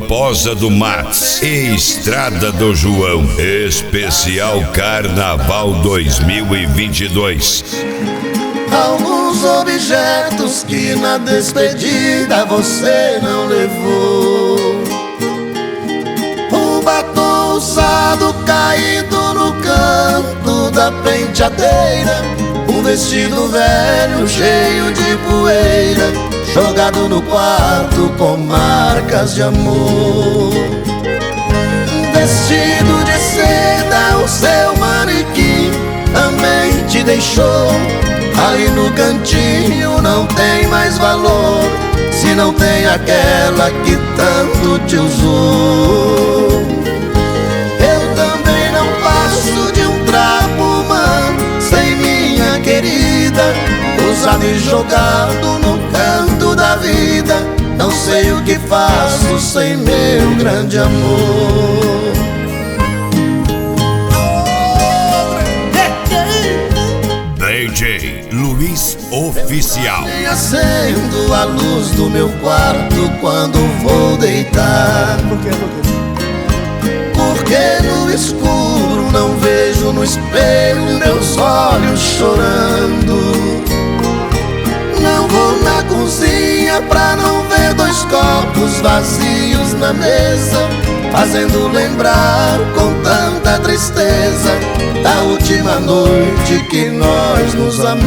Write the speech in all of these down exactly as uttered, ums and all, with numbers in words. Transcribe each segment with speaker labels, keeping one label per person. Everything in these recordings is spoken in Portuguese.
Speaker 1: Mariposa do Mats e Estrada do João. Especial Carnaval dois mil e vinte e dois.
Speaker 2: Alguns objetos que na despedida você não levou. Um batom usado caído no canto da penteadeira. Um vestido velho cheio de poeira, jogado no quarto com marcas de amor. Um vestido de seda, o seu manequim também te deixou. Ali no cantinho não tem mais valor, se não tem aquela que tanto te usou. Eu também não passo de um trapo humano sem minha querida, usado e jogado no canto da vida. Não sei o que faço sem meu grande amor.
Speaker 1: D J Luiz Oficial.
Speaker 2: E acendo a luz do meu quarto quando vou deitar.
Speaker 3: Por quê? Por quê?
Speaker 2: Porque no escuro não vejo no espelho meus olhos chorando. Não vou na cozinha pra não ver dois copos vazios na mesa, fazendo lembrar com tanta tristeza da última noite que nós nos amamos.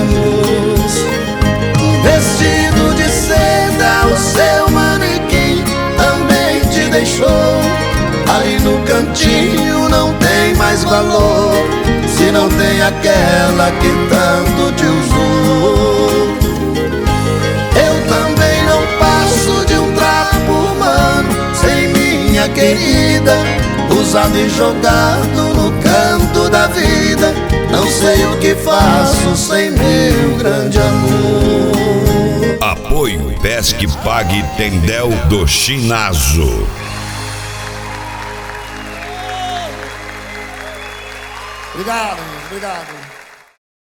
Speaker 2: Vestido de seda, o seu manequim também te deixou. Ali no cantinho não tem mais valor, se não tem aquela que tanto te usou. Eu também não passo de um trapo humano sem minha querida, usado e jogado no canto da vida. Não sei o que faço sem meu grande amor.
Speaker 1: Apoio Pesque Pague Tendel do Chinazo.
Speaker 3: Obrigado, obrigado.